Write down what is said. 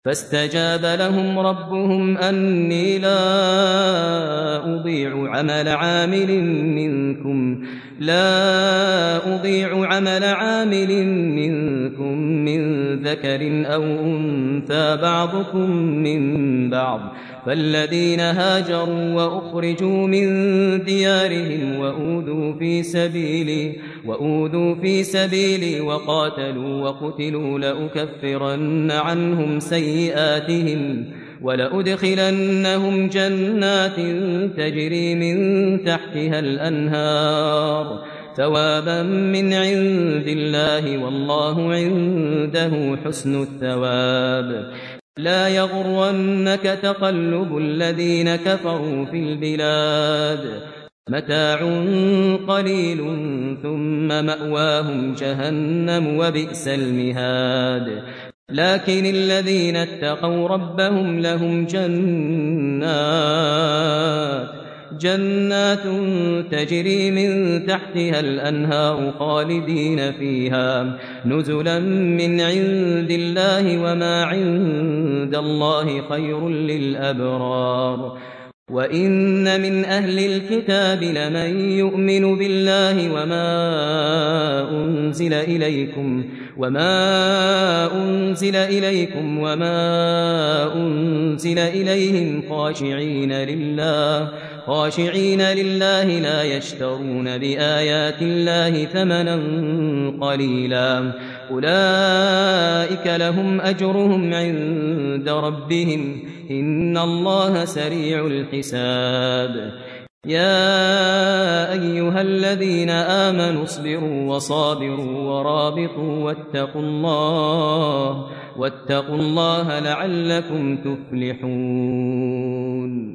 فاستجاب لهم ربهم أني لا أضيع عمل عامل منكم من ذكر أو أنثى بعضكم من بعض فالذين هاجروا وأخرجوا من ديارهم وأوذوا في سبيلي وقاتلوا وقتلوا لأكفرن عنهم سيئاتهم ولأدخلنهم جنات تجري من تحتها الأنهار ثوابا من عند الله والله عنده حسن الثواب. لا يغرنك تقلب الذين كفروا في البلاد متاع قليل ثم مأواهم جهنم وبئس المهاد. لكن الذين اتقوا ربهم لهم جنات تجري من تحتها الأنهار خالدين فيها نزلا من عند الله وما عند الله خير للأبرار. وإن من أهل الكتاب لمن يؤمن بالله وما أنزل إليكم وما أنزل إليهم خاشعين لله لا يشترون بآيات الله ثمنا قليلا أولئك لهم أجرهم عند ربهم إن الله سريع الحساب. يا أيها الذين آمنوا اصبروا وصابروا ورابطوا واتقوا الله لعلكم تفلحون.